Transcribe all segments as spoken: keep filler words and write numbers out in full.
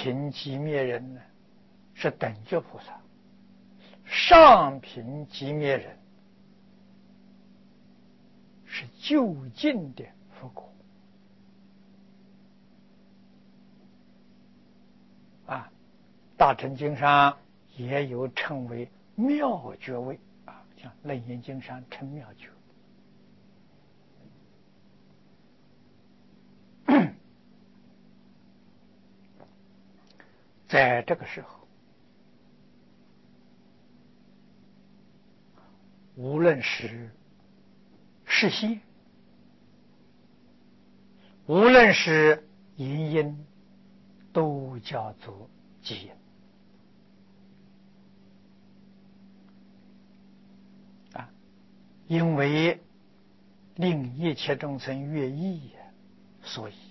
品寂灭人呢，是等觉菩萨；上品寂灭人是就近的佛果。啊，大乘经上也有称为妙觉位啊，像楞严经上称妙觉。在这个时候，无论是视线，无论是淫音，都叫做寂音啊，因为令一切众生悦意，所以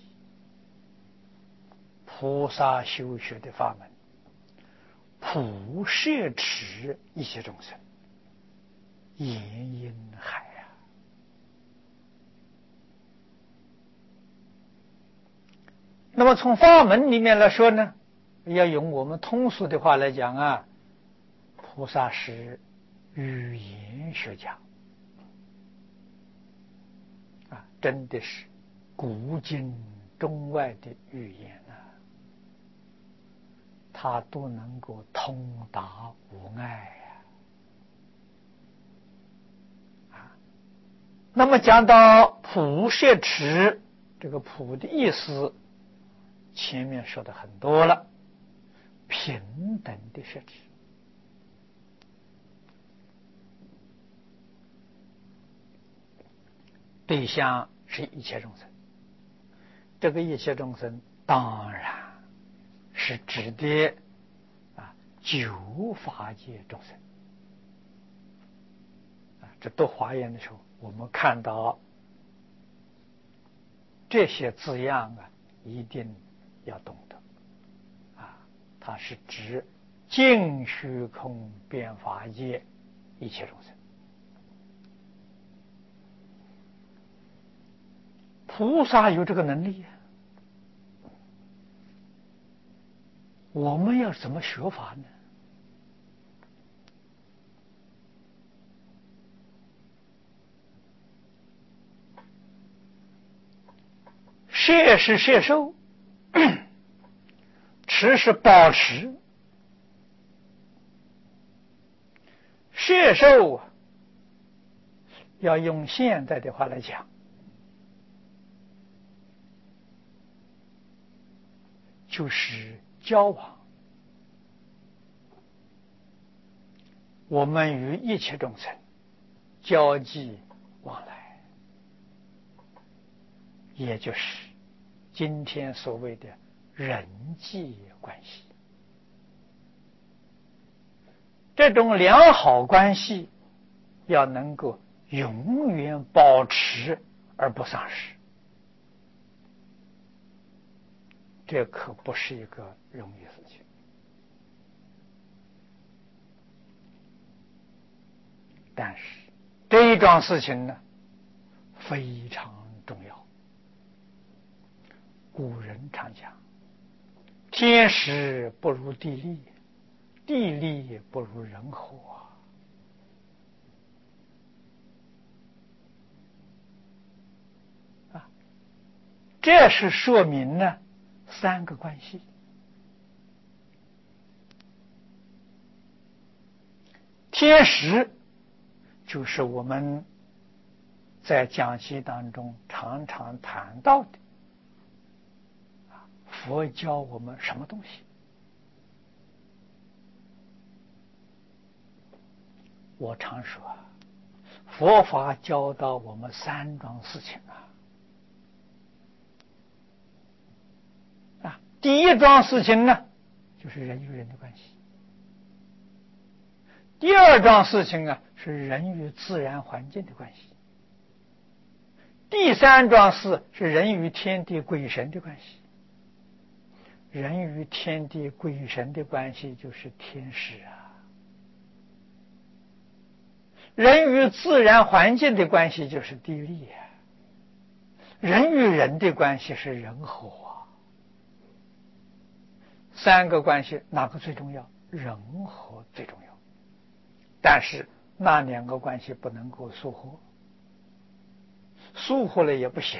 菩萨修学的法门，普摄持一切众生，言音海啊。那么从法门里面来说呢，要用我们通俗的话来讲啊，菩萨是语言学家啊，真的是古今中外的语言啊，他都能够通达无碍啊。啊，那么讲到普摄持，这个普的意思前面说的很多了，平等的摄持。对象是一切众生，这个一切众生当然是指的啊九法界众生啊。这读华严的时候，我们看到这些字样啊，一定要懂得啊，它是指尽虚空遍法界一切众生。菩萨有这个能力，我们要怎么学法呢？摄是摄受，持是保持。摄受要用现在的话来讲，就是交往。我们与一切众生交际往来，也就是今天所谓的人际关系。这种良好关系要能够永远保持而不丧失，这可不是一个容易的事情。但是这一桩事情呢，非常重要。古人常讲，天时不如地利，地利不如人和啊。这是说明呢三个关系。天时就是我们在讲习当中常常谈到的，佛教我们什么东西？我常说，佛法教导我们三桩事情啊。啊，第一桩事情呢，就是人与人的关系；第二桩事情啊，是人与自然环境的关系；第三桩事是人与天地鬼神的关系。人与天地鬼神的关系就是天时啊，人与自然环境的关系就是地利啊，人与人的关系是人和啊。 三个关系哪个最重要？人和最重要。但是那两个关系不能够疏忽，疏忽了也不行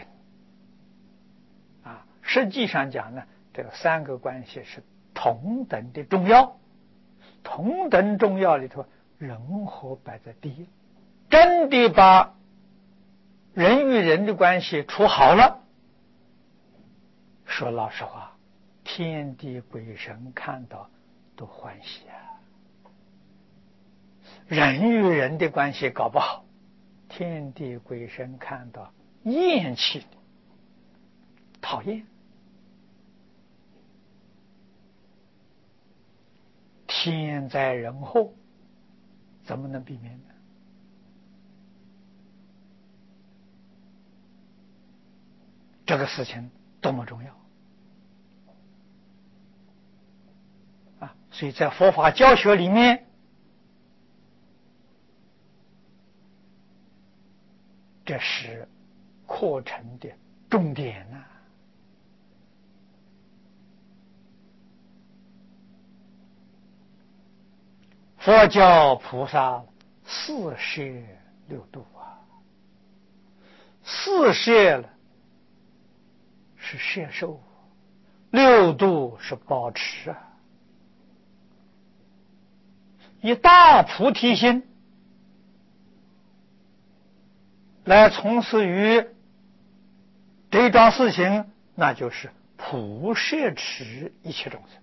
啊。实际上讲呢，这个三个关系是同等的重要，同等重要里头，人和摆在第一。真的把人与人的关系处好了，说老实话，天地鬼神看到都欢喜啊。人与人的关系搞不好，天地鬼神看到厌弃、讨厌。天灾人祸怎么能避免呢？这个事情多么重要啊！所以在佛法教学里面，这是课程的重点呐、啊。佛教菩萨四摄六度啊，四摄了是摄受，六度是保持啊。以大菩提心来从事于这桩事情，那就是普摄持一切众生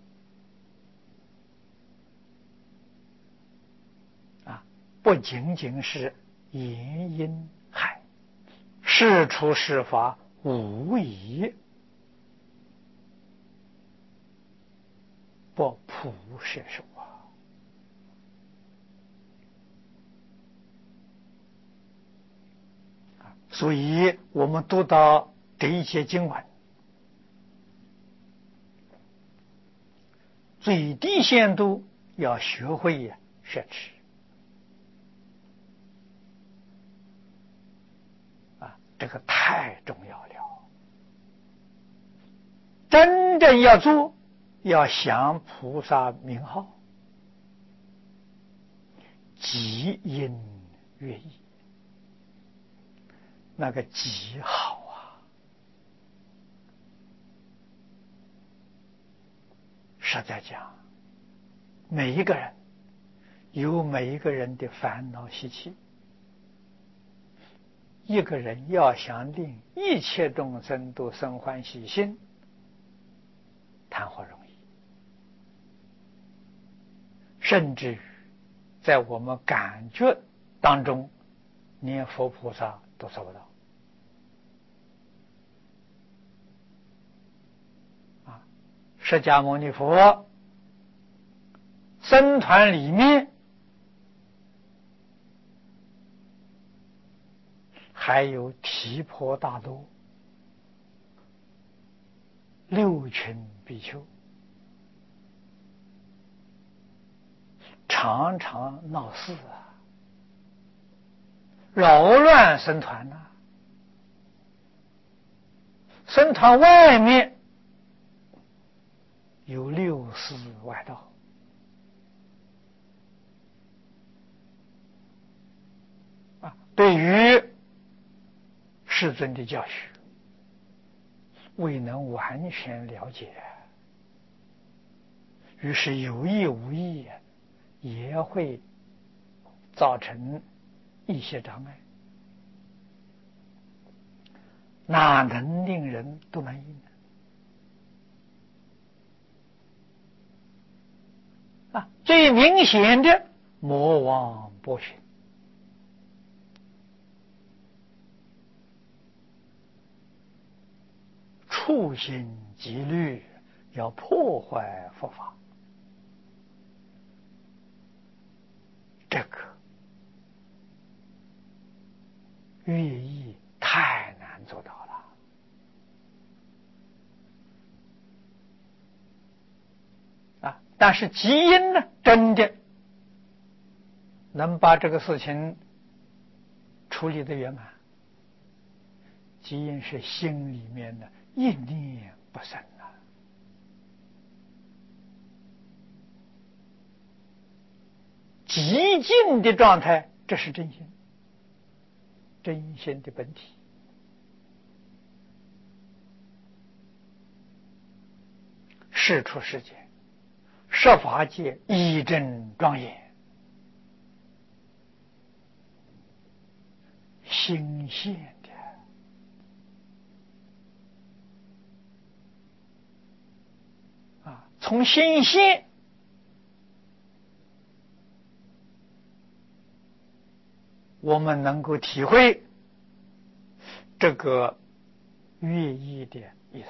啊，不仅仅是言因海，事出事法无疑不普摄受啊。所以我们读到这一些经文，最低限度要学会呀摄持啊，这个太重要了。真正要做，要想菩萨名号，极因乐意，那个极好啊！实在讲，每一个人有每一个人的烦恼习气，一个人要想令一切众生都生欢喜心，谈何容易？甚至于在我们感觉当中，连佛菩萨都做不到啊！释迦牟尼佛僧团里面还有提婆达多六群比丘，常常闹事啊，扰乱僧团呐、啊。僧团外面有六师外道啊，对于世尊的教学未能完全了解，于是有意无意也会造成一些障碍，哪能令人都满意呢？啊，最明显的魔王波旬，处心积虑要破坏佛法，这个寓意太难做到了啊！但是基因呢，真的能把这个事情处理得圆满。基因是心里面的一念不生啊， 极静的状态，这是真心，真心的本体。世出世间，十法界一真庄严，心现的啊，从心现我们能够体会这个寓意的意思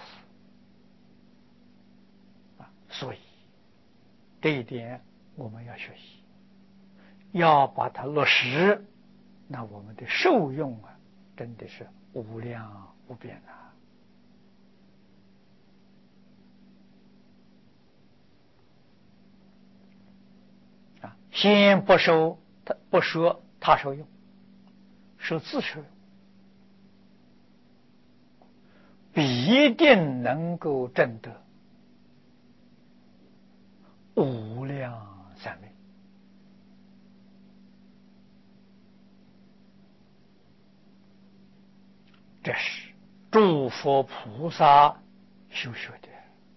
啊，所以这一点我们要学习，要把它落实，那我们的受用啊，真的是无量无边啊！啊，先不收他不说他受用，说自受用，必定能够证得无量三昧。这是诸佛菩萨修学的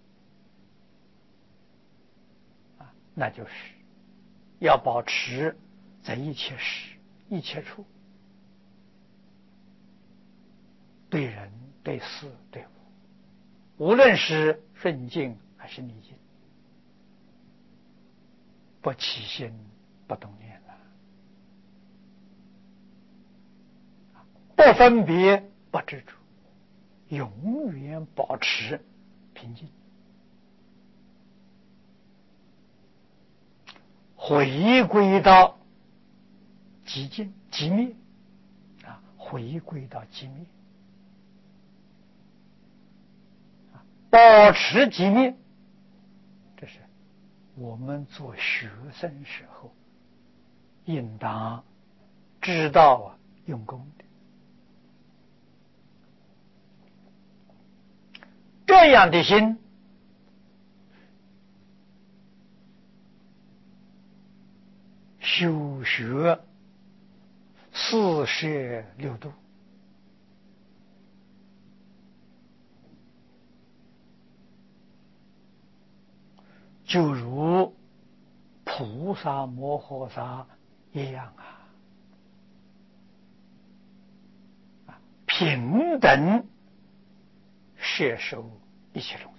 啊，那就是要保持在一切时一切处，对人对事对物，无论是顺境还是逆境，不起心不动念了，不分别不执着，永远保持平静，回归到寂静寂灭啊，回归到寂灭，保持寂灭，这是我们做学生时候应当知道啊用功的。这样的心修学四摄六度，就如菩萨摩诃萨一样啊，平等摄受一切众生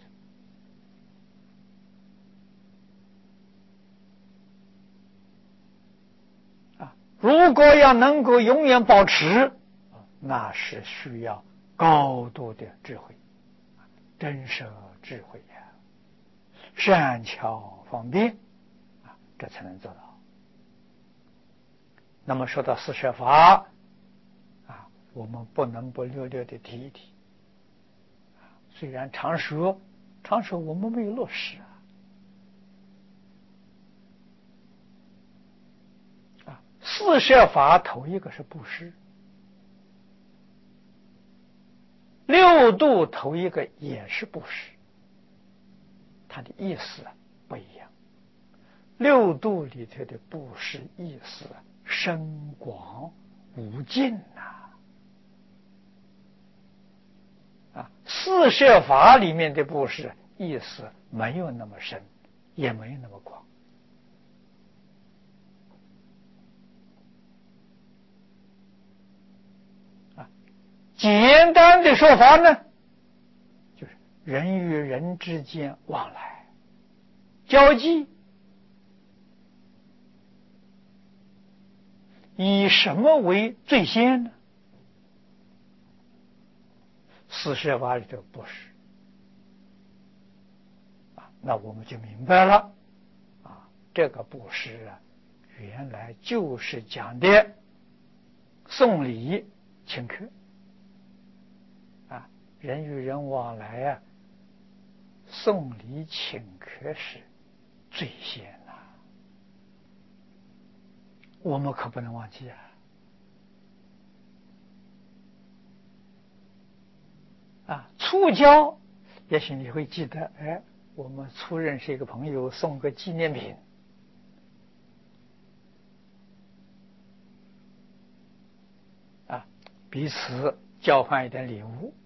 啊。如果要能够永远保持，那是需要高度的智慧，真实智慧呀、啊，善巧方便啊，这才能做到。那么说到四摄法啊，我们不能不略略的提一提。虽然常说，常说我们没有落实啊。啊，四摄法头一个是布施，六度头一个也是布施，它的意思不一样。六度里头的布施意思深广无尽呐、啊，啊，四摄法里面的布施意思没有那么深，也没有那么广。啊，简单的说法呢，就是人与人之间往来交际，以什么为最先呢？四摄法里头布施啊，那我们就明白了啊，这个布施啊，原来就是讲的送礼请客啊，人与人往来啊，送礼请客是最先呐、啊，我们可不能忘记啊。啊，初交，也许你会记得，哎，我们初认识一个朋友，送个纪念品， 彼此交换一点礼物，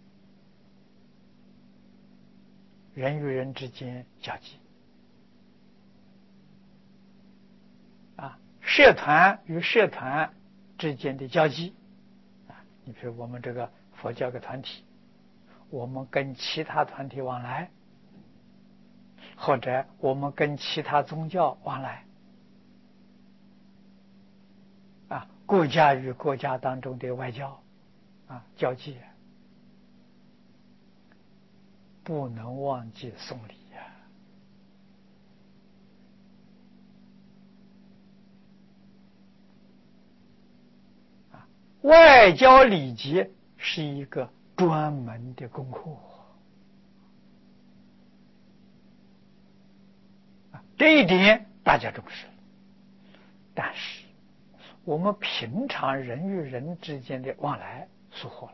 人与人之间交际啊，社团与社团之间的交际啊，你比如我们这个佛教个团体，我们跟其他团体往来，或者我们跟其他宗教往来啊，国家与国家当中的外交啊交际，不能忘记送礼呀！啊，外交礼节是一个专门的功课啊，这一点大家重视。但是我们平常人与人之间的往来疏忽了，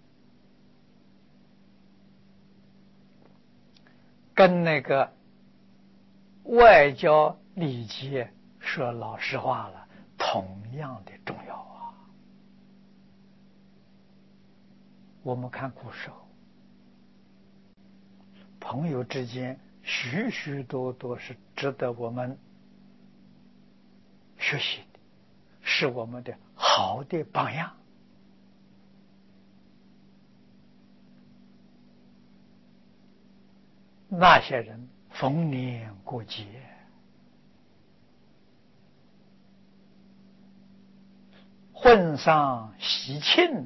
跟那个外交礼节说老实话了，同样的重要啊。我们看古时候，朋友之间许许多多是值得我们学习的，是我们的好的榜样。那些人逢年过节，婚丧喜庆，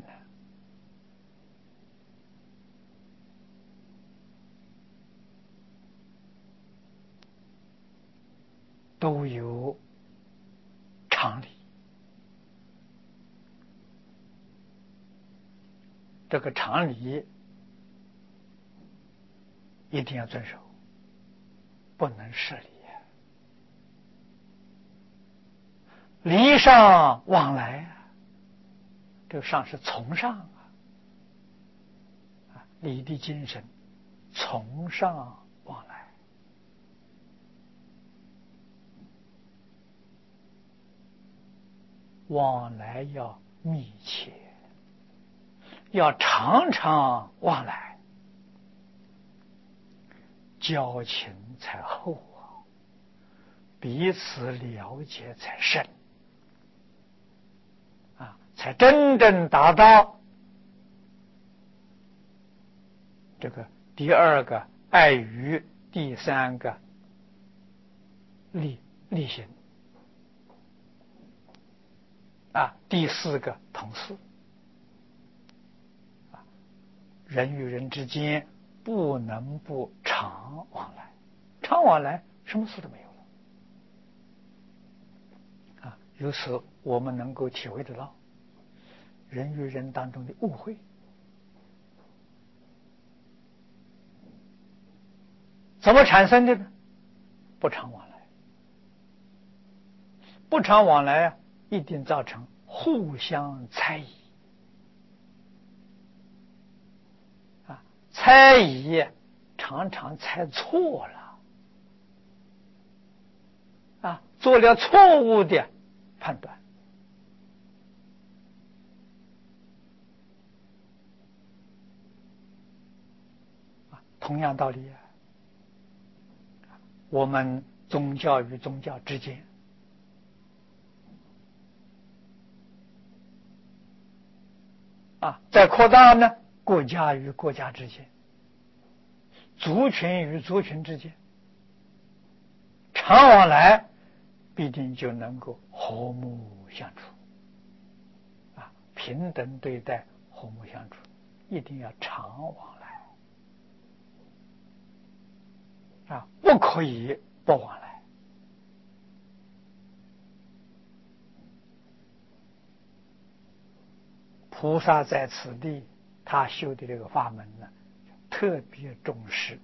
都有常理。这个常理一定要遵守，不能失礼。礼尚往来啊，这个上是从上啊，礼的精神，从上往来。往来要密切，要常常往来，交情才厚啊，彼此了解才深啊，才真正达到这个第二个爱语，第三个利利行啊，第四个同事啊，人与人之间不能不常往来，常往来什么事都没有了啊。由此我们能够体会得到人与人当中的误会怎么产生的呢？不常往来，不常往来啊，一定造成互相猜疑啊，猜疑常常猜错了啊，做了错误的判断啊。同样道理啊，我们宗教与宗教之间啊，在扩大呢，国家与国家之间，族群与族群之间，常往来必定就能够和睦相处啊，平等对待，和睦相处，一定要常往来啊，不可以不往来。菩萨在此地，他修的这个法门呢，特别重视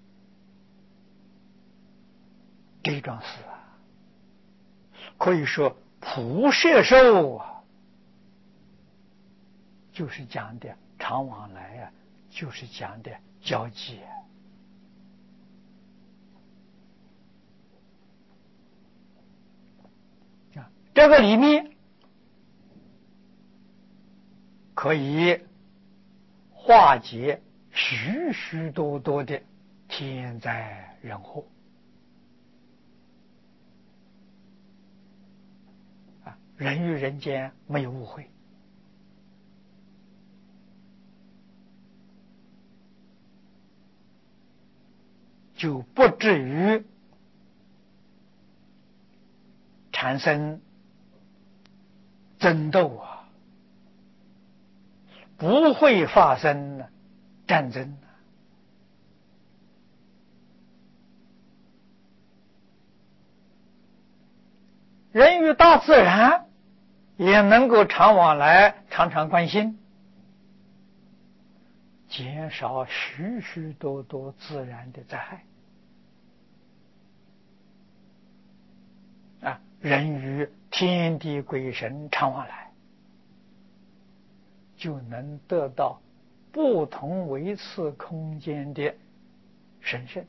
这桩事啊，可以说普摄受啊，就是讲的常往来啊，就是讲的交际啊，这个里面可以化解许许多多的天灾人祸。啊，人与人间没有误会，就不至于产生争斗啊，不会发生战争。人与大自然也能够常往来，常常关心，减少许许多多自然的灾害。啊，人与天地鬼神常往来，就能得到不同维次空间的神圣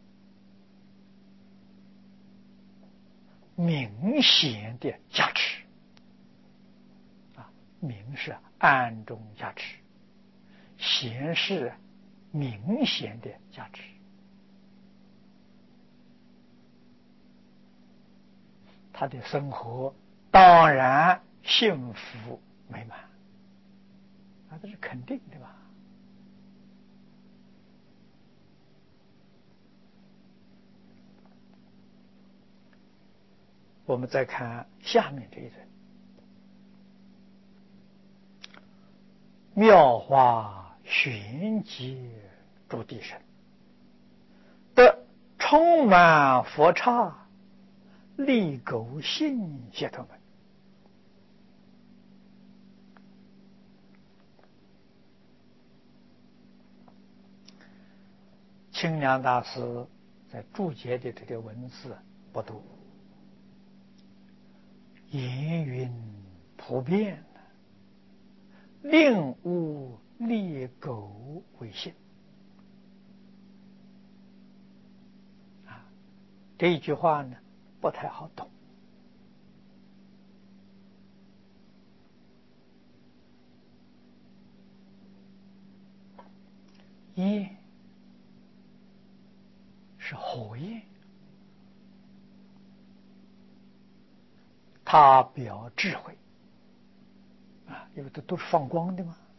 明显的加持。啊，明是暗中加持，显是明显的加持。他的生活当然幸福美满，啊，这是肯定的吧？我们再看下面这一段：妙花玄机诸地神，得充满佛刹，利狗性解脱门。清凉大师在注解的这个文字不多，言云普遍，令吾利狗为性。啊，这一句话呢不太好懂。烟是火焰，它表智慧啊，因为这都是放光的嘛。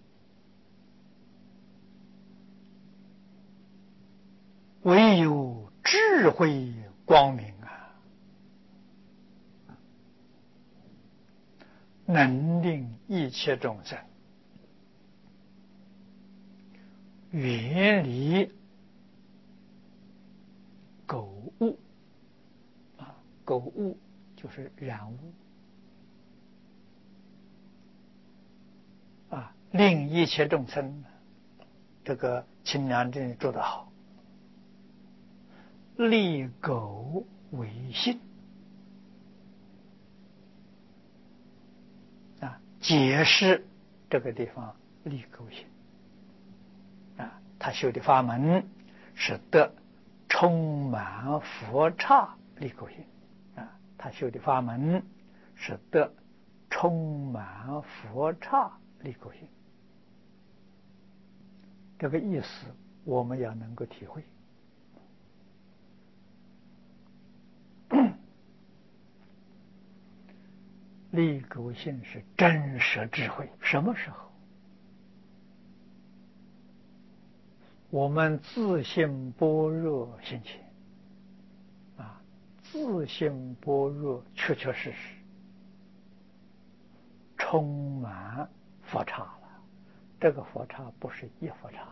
唯有智慧光明啊，能令一切众生远离苟物啊，苟物就是染污啊，令一切众生，这个清凉真做得好，利苟为性啊，解释这个地方利苟性啊，他修的法门是得充满佛刹利苟性啊，他修的法门是得充满佛刹利苟性。这个意思我们要能够体会。利苟性是真实智慧。什么时候我们自性般若现前啊，自性般若确确实实充满佛刹了。这个佛刹不是一佛刹，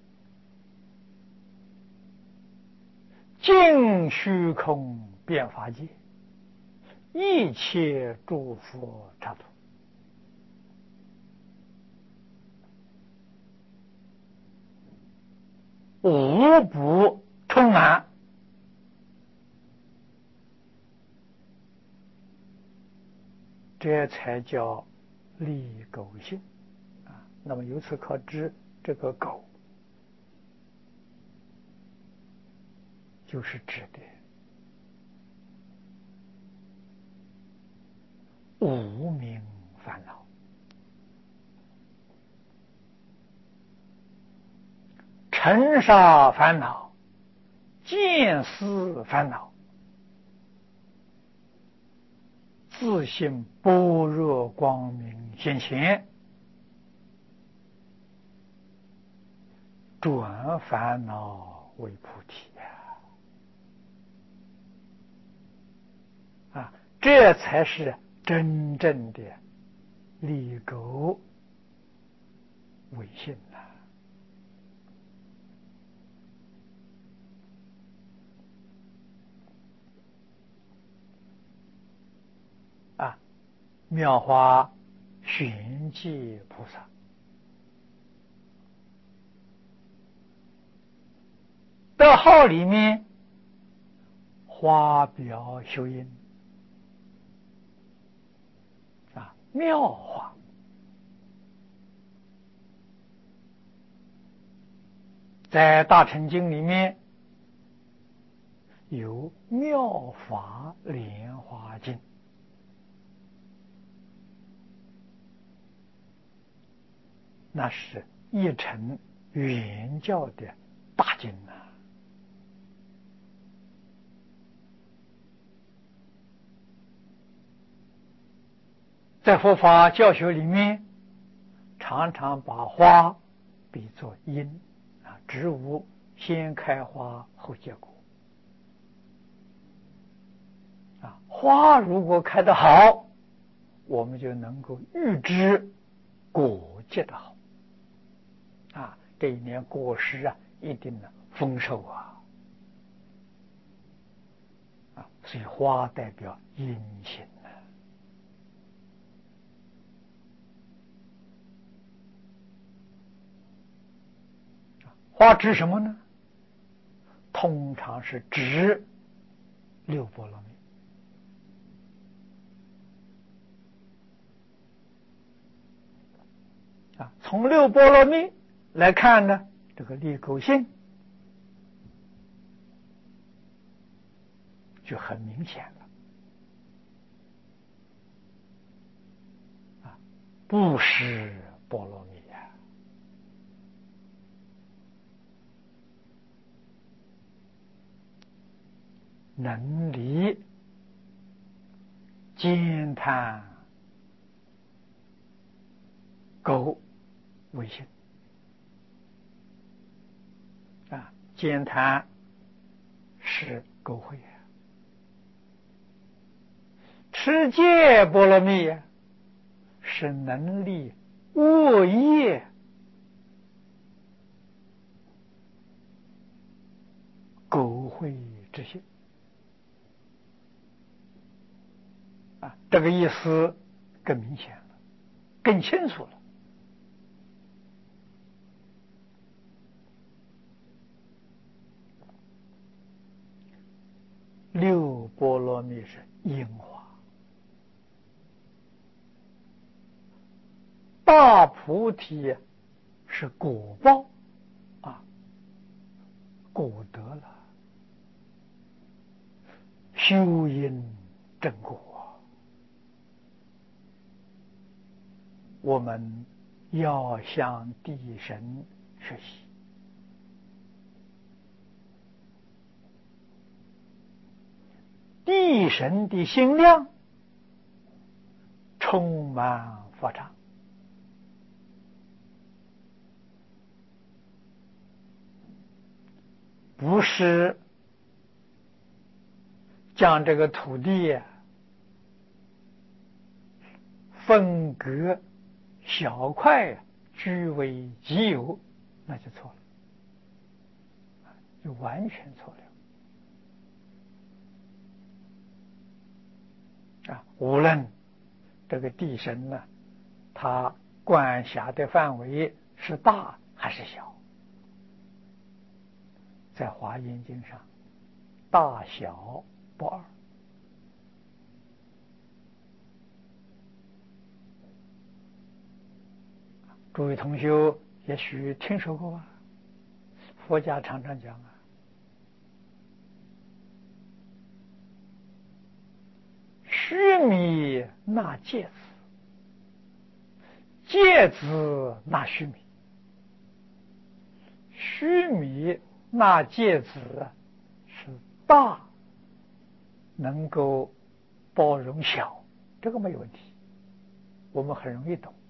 尽虚空遍法界，一切诸佛刹土，无不充满。这才叫利苟性啊。那么由此可知，这个苟就是指的无明烦恼尘沙烦恼、见思烦恼，自性般若光明现前，转烦恼为菩提呀！啊，这才是真正的离垢为性呐！啊，妙法玄寂菩萨的号里面，花表修因啊，妙法在大乘经里面有妙法莲华经，那是一乘圆教的大经啊！在佛法教学里面，常常把花比作因啊，植物先开花后结果啊。花如果开得好，我们就能够预知果结的好啊，这一年果实啊一定呢丰收啊啊，所以花代表阴性。花指什么呢？通常是指六波罗蜜啊。从六波罗蜜来看呢，这个离垢性就很明显了啊，不是波罗蜜呀。能离兼贪垢为性啊，兼贪是垢秽啊，持戒波罗蜜是能离恶业垢秽之性啊，这个意思更明显了，更清楚了。六波罗蜜是因化，大菩提是果报啊，果得了，修因正果。我们要向地神学习，地神的心量充满佛场，不是将这个土地分割小块据为己有，那就错了，就完全错了啊！无论这个地神呢，他管辖的范围是大还是小，在华严经上，大小不二。诸位同学也许听说过啊，佛家常常讲啊，须弥纳芥子，芥子纳须弥， 须弥那芥子是大能够包容小，这个没有问题，我们很容易懂。